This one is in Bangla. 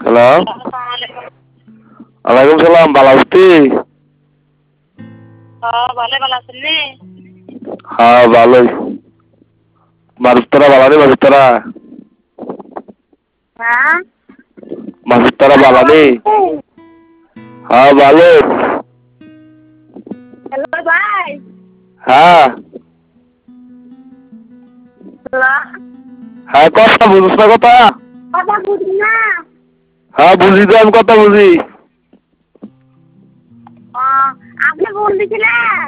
হ্যালো, আসসালামু ওয়ালাইকুম সালাম। ভালো আছিস? ভালো আছেন নি? হ্যাঁ ভালোই। মাসুদ ভালো নেই? হ্যাঁ মাসুদ ভাই ভালো ভালো নেই? আছেন নি? হ্যাঁ ভালো। হ্যালো ভাই। হ্যাঁ হ্যালো, হ্যাঁ, কথা বুঝিস না কথা? কথা বুঝি না। হ্যাঁ বুঝি তো, আমি কথা বুঝি। আপনি ফোন দিছিলেন?